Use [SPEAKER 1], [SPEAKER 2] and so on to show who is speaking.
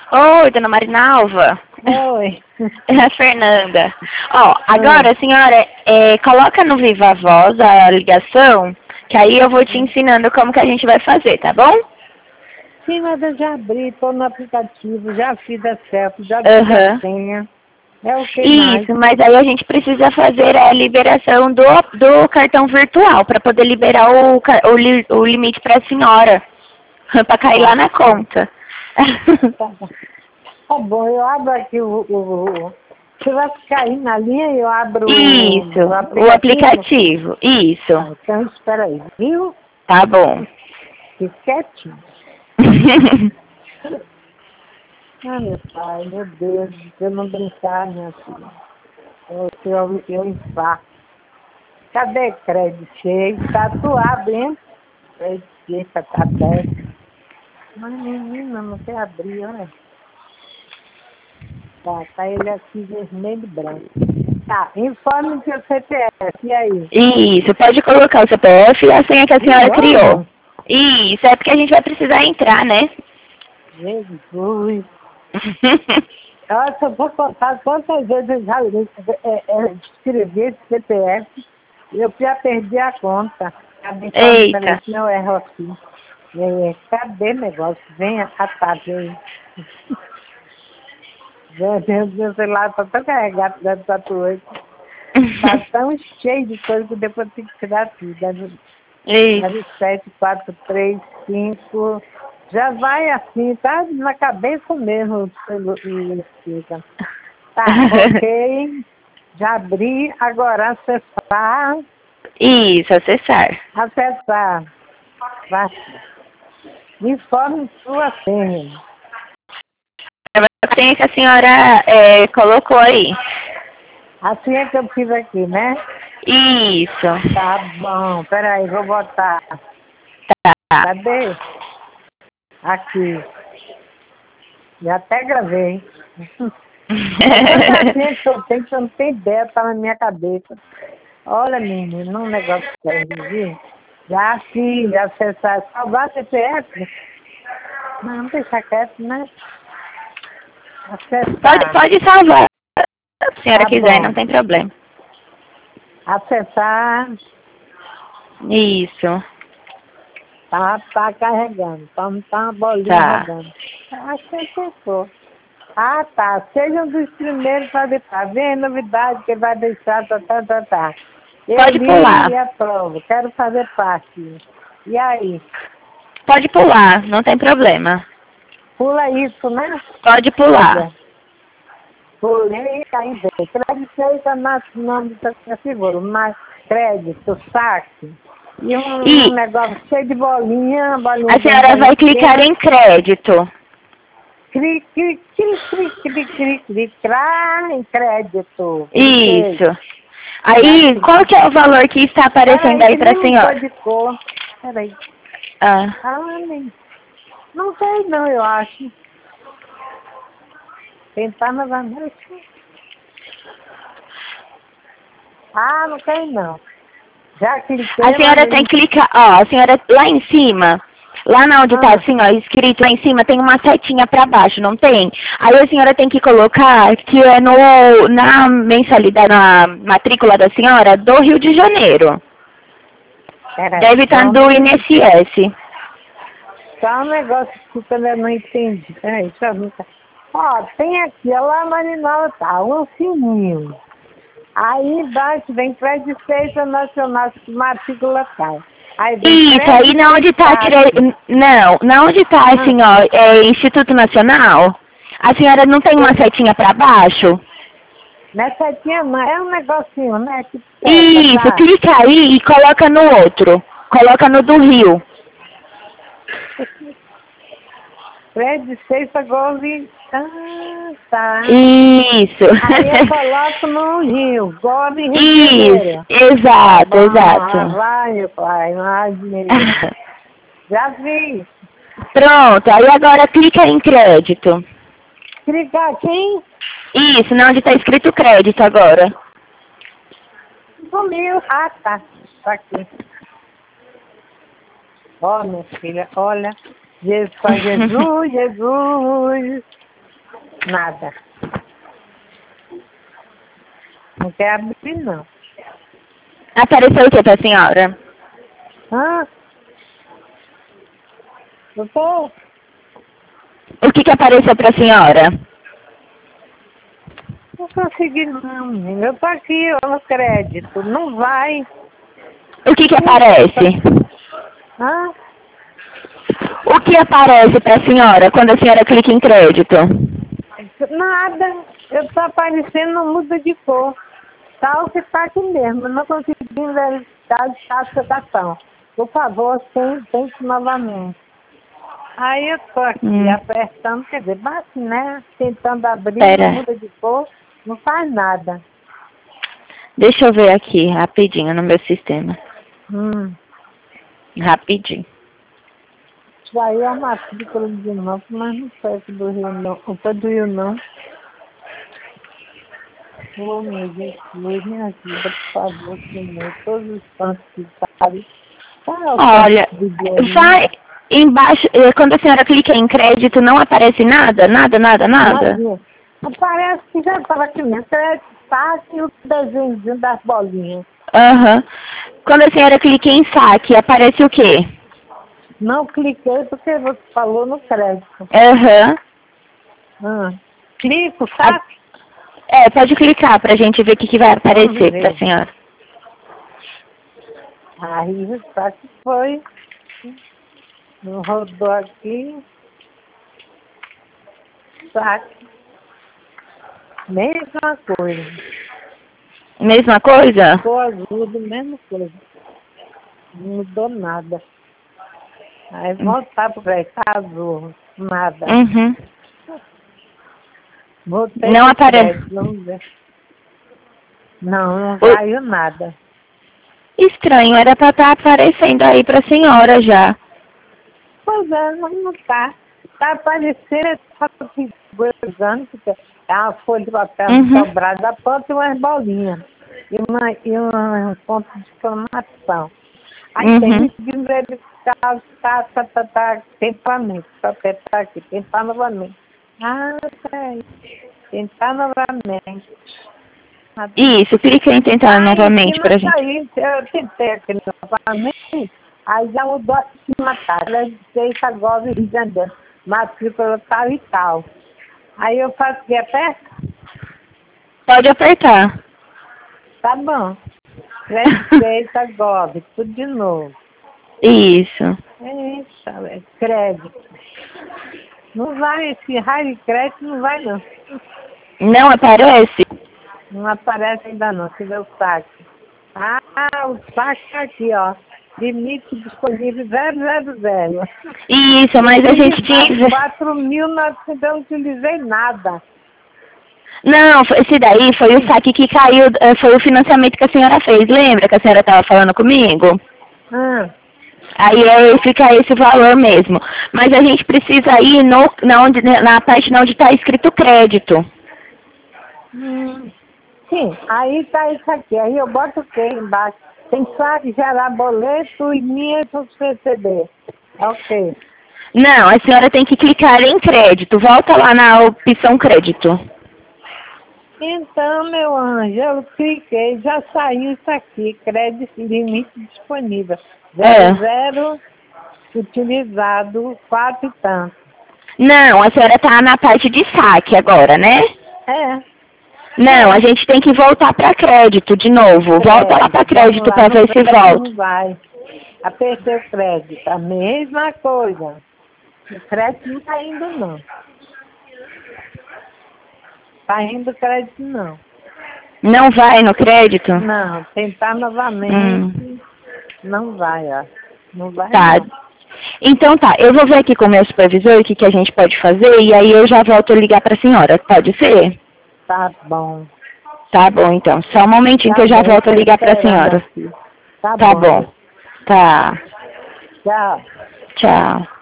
[SPEAKER 1] Oi, dona Marinalva.
[SPEAKER 2] Oi.
[SPEAKER 1] É a Fernanda. Ó, agora, senhora, coloca no Viva Voz a ligação, que aí eu vou te ensinando como que a gente vai fazer, tá bom?
[SPEAKER 2] Sim, mas eu já abri, estou no aplicativo, já fiz a selfie, já fiz a
[SPEAKER 1] Aham.
[SPEAKER 2] senha. É o que mais?
[SPEAKER 1] Isso, mas aí a gente precisa fazer a liberação do cartão virtual para poder liberar o limite para a senhora, para cair lá
[SPEAKER 2] Tá,
[SPEAKER 1] na conta.
[SPEAKER 2] tá, tá bom, eu abro aqui Você vai ficar aí na linha e eu abro
[SPEAKER 1] Isso,
[SPEAKER 2] o
[SPEAKER 1] o
[SPEAKER 2] aplicativo?
[SPEAKER 1] aplicativo, isso.
[SPEAKER 2] Tá, então espera aí, viu?
[SPEAKER 1] Tá bom.
[SPEAKER 2] Fique quietinho. Ah, meu pai, meu Deus, se eu não brincar, minha filha, eu infarto. Cadê crédito cheio? Tá suave, hein? Crédito cheio, tá aberto. Mas menina, não quer abrir, olha. Tá ele aqui vermelho e branco. Tá, informe seu CPF, e aí?
[SPEAKER 1] Isso, pode colocar o CPF e a senha que a
[SPEAKER 2] De
[SPEAKER 1] senhora criou.
[SPEAKER 2] novo?
[SPEAKER 1] Isso, é porque a gente vai precisar entrar, né?
[SPEAKER 2] Jesus. Olha, se eu vou contar quantas vezes eu já escrevi esse CPF, eu já perdi a conta. Cadê quando
[SPEAKER 1] Eita.
[SPEAKER 2] peraí, que eu erro aqui? Cadê negócio? Venha, vem. Meu celular tá tão carregado dentro da tua. Tá tão cheio de coisa que depois tem que tirar tudo.
[SPEAKER 1] Isso.
[SPEAKER 2] 7, 4, 3, 5. Já vai assim, tá na cabeça mesmo. Fica. Tá, ok. Já abri. Agora acessar.
[SPEAKER 1] Isso, acessar.
[SPEAKER 2] Acessar. Vai. Informe sua senha.
[SPEAKER 1] A senha que a senhora colocou aí.
[SPEAKER 2] A senha que eu fiz aqui, né?
[SPEAKER 1] Isso.
[SPEAKER 2] Tá bom. Peraí, vou botar.
[SPEAKER 1] Tá.
[SPEAKER 2] Cadê? Aqui. Já até gravei. É tanta senha que eu tenho que eu não tenho ideia, tá na minha cabeça. Olha, menino, um negócio sério, viu? Já fiz, acessar, salvar CPF? Não, deixa quieto, né? Acessar.
[SPEAKER 1] Pode salvar. Se a senhora
[SPEAKER 2] Tá
[SPEAKER 1] quiser, não
[SPEAKER 2] bom.
[SPEAKER 1] tem problema.
[SPEAKER 2] Acessar.
[SPEAKER 1] Isso.
[SPEAKER 2] Tá carregando. Tá uma bolinha
[SPEAKER 1] Tá.
[SPEAKER 2] rodando. Acho que acessou. Ah, tá. Seja um dos primeiros a fazer. Tá vendo? Novidade que vai deixar, tá. Eu
[SPEAKER 1] Pode
[SPEAKER 2] li
[SPEAKER 1] pular.
[SPEAKER 2] e aprovo. Quero fazer parte. E aí?
[SPEAKER 1] Pode pular, não tem problema.
[SPEAKER 2] Pula isso, né?
[SPEAKER 1] Pode pular.
[SPEAKER 2] Olha. Pulei aí vem. Crédito está no nome da figura. Mas crédito, saque. E um
[SPEAKER 1] E
[SPEAKER 2] negócio cheio de bolinha,
[SPEAKER 1] a
[SPEAKER 2] bolinha
[SPEAKER 1] senhora vai clicar
[SPEAKER 2] pequena.
[SPEAKER 1] em crédito.
[SPEAKER 2] Crá, em crédito. Cliquei.
[SPEAKER 1] Isso.
[SPEAKER 2] Já
[SPEAKER 1] Aí, qual
[SPEAKER 2] cliquei.
[SPEAKER 1] que é o valor que está aparecendo
[SPEAKER 2] Peraí
[SPEAKER 1] aí
[SPEAKER 2] que
[SPEAKER 1] para
[SPEAKER 2] não
[SPEAKER 1] a
[SPEAKER 2] mudou
[SPEAKER 1] senhora?
[SPEAKER 2] de cor. Peraí.
[SPEAKER 1] Ah.
[SPEAKER 2] Ah, não sei não, eu acho. Tentar novamente. Ah, não tem não. Já
[SPEAKER 1] A
[SPEAKER 2] cliquei, mas
[SPEAKER 1] senhora tem
[SPEAKER 2] ele...
[SPEAKER 1] que clicar, ó, a senhora lá em cima, lá na onde tá
[SPEAKER 2] Ah,
[SPEAKER 1] assim, ó, escrito lá em cima, tem uma setinha para baixo, não tem? Aí a senhora tem que colocar que é na mensalidade, na matrícula da senhora do Rio de Janeiro.
[SPEAKER 2] peraí,
[SPEAKER 1] Deve estar do
[SPEAKER 2] vamos...
[SPEAKER 1] INSS.
[SPEAKER 2] Só um negócio que eu não entendi. Peraí, deixa eu ver. Ó, tem aqui, ó, lá Marinal tá, um sininho. Aí embaixo vem crédito nacional, matrícula tal. Aí vem
[SPEAKER 1] Isso, aí
[SPEAKER 2] crédito
[SPEAKER 1] na
[SPEAKER 2] e
[SPEAKER 1] onde tá,
[SPEAKER 2] saque.
[SPEAKER 1] não, na onde tá
[SPEAKER 2] Ah,
[SPEAKER 1] assim, ó, Instituto Nacional, a senhora não tem uma setinha para baixo?
[SPEAKER 2] nessa tinha não, é um negocinho, né? Que seta,
[SPEAKER 1] Isso,
[SPEAKER 2] tá?
[SPEAKER 1] clica aí e coloca no outro. Coloca no do Rio.
[SPEAKER 2] Crédito sexta Gove. Ah, tá.
[SPEAKER 1] Isso.
[SPEAKER 2] Aí eu coloco no Rio, Gove Rio de
[SPEAKER 1] Isso,
[SPEAKER 2] Janeiro. Tá
[SPEAKER 1] exato,
[SPEAKER 2] bom,
[SPEAKER 1] exato.
[SPEAKER 2] lá vai, meu pai, imagina. Já vi.
[SPEAKER 1] Pronto, aí agora clica em crédito.
[SPEAKER 2] Clicar aqui,
[SPEAKER 1] Isso, na onde está escrito crédito agora.
[SPEAKER 2] sumiu. Ah, tá. Tá aqui. Ó, minha filha, olha. Jesus, Jesus. Nada. Não quer abrir, não.
[SPEAKER 1] Apareceu o que pra senhora?
[SPEAKER 2] Hã? Doutor?
[SPEAKER 1] O que apareceu pra senhora?
[SPEAKER 2] Não consegui, não, menina. Eu tô aqui, ó, no crédito. Não vai.
[SPEAKER 1] O que aparece?
[SPEAKER 2] Hã?
[SPEAKER 1] O que aparece pra senhora quando a senhora clica em crédito?
[SPEAKER 2] Nada. Eu tô aparecendo, não muda de cor. Tá o que tá aqui mesmo. Eu não consegui verificar a situação. Por favor, tente novamente. Aí eu tô aqui apertando, quer dizer, bate, né? Tentando abrir,
[SPEAKER 1] Pera.
[SPEAKER 2] não muda de cor, não faz nada.
[SPEAKER 1] Deixa eu ver aqui, rapidinho, no meu sistema. Rapidinho.
[SPEAKER 2] Saiu a matrícula de novo, mas não foi aqui do Rio, não. Não foi do Rio, não. Ô, meu Deus, me ajuda, por favor, Senhor. Todos os santos que sabem.
[SPEAKER 1] Olha, vai embaixo, quando a senhora clica em crédito, não aparece nada? Nada?
[SPEAKER 2] Parece que já estava aqui mesmo. Tá aqui o desenho das bolinhas.
[SPEAKER 1] Aham. Quando a senhora clica em saque, aparece o quê?
[SPEAKER 2] Não cliquei porque você falou no crédito. Clico, sabe?
[SPEAKER 1] Pode clicar pra gente ver o que vai aparecer pra senhora.
[SPEAKER 2] Aí o saque foi. Rodou aqui. Saque. Mesma coisa.
[SPEAKER 1] Mesma coisa?
[SPEAKER 2] Ficou ajuda, mesma coisa. Não mudou nada. Aí voltar pro casou. Nada. Voltei
[SPEAKER 1] Não aparece.
[SPEAKER 2] Vamos ver. Não saiu nada.
[SPEAKER 1] Estranho, era pra estar aparecendo aí pra senhora já.
[SPEAKER 2] Pois é, não tá. Tá aparecendo, só que porque é uma folha de papel dobrada, ponta e umas bolinhas. E um ponto de exclamação. Aí tem que verificar, tentar novamente, só apertar aqui, tentar novamente. Peraí, tentar novamente.
[SPEAKER 1] Isso, clica em tentar novamente pra gente.
[SPEAKER 2] Aí, eu tentei aqui novamente, aí já mudou a signatária, deixa agora Rio de Janeiro, matrícula tal e tal. Aí eu faço o que? Aperta?
[SPEAKER 1] Pode apertar.
[SPEAKER 2] Tá bom. Receita Gov, tudo de novo.
[SPEAKER 1] Isso.
[SPEAKER 2] Eita, crédito. Não vai, esse raio de crédito não vai não.
[SPEAKER 1] Não aparece?
[SPEAKER 2] Não aparece ainda não, se deu o saque. O saque tá aqui, ó. Limite disponível 000.
[SPEAKER 1] Isso, mas a gente tinha...
[SPEAKER 2] 4.900, eu não utilizei nada.
[SPEAKER 1] Não, esse daí foi o saque que caiu, foi o financiamento que a senhora fez. Lembra que a senhora estava falando comigo? Aí fica esse valor mesmo. Mas a gente precisa ir na parte onde está escrito crédito.
[SPEAKER 2] Sim, aí tá isso aqui. Aí eu boto o que embaixo? Tem saque, gerar boleto e minha receber. Ok.
[SPEAKER 1] Não, a senhora tem que clicar em crédito. Volta lá na opção crédito.
[SPEAKER 2] Então, meu anjo, eu cliquei, já saiu isso aqui, crédito limite disponível. 0 utilizado, 4 e tanto.
[SPEAKER 1] Não, a senhora está na parte de saque agora, né? Não, a gente tem que voltar para crédito de novo. Volta lá para crédito para ver se volta.
[SPEAKER 2] Não vai. Apertei o crédito, a mesma coisa. O crédito não está indo, não. Está indo crédito, não.
[SPEAKER 1] Não vai no crédito?
[SPEAKER 2] Não, tentar novamente. Não vai, ó. Não vai.
[SPEAKER 1] Tá.
[SPEAKER 2] Não.
[SPEAKER 1] Então tá, eu vou ver aqui com o meu supervisor o que a gente pode fazer e aí eu já volto a ligar para a senhora. Pode ser?
[SPEAKER 2] Tá bom.
[SPEAKER 1] Tá bom, então. Só um momentinho que eu já volto a ligar para a senhora.
[SPEAKER 2] Tá
[SPEAKER 1] Tá bom. Tá.
[SPEAKER 2] Tchau.
[SPEAKER 1] Tchau.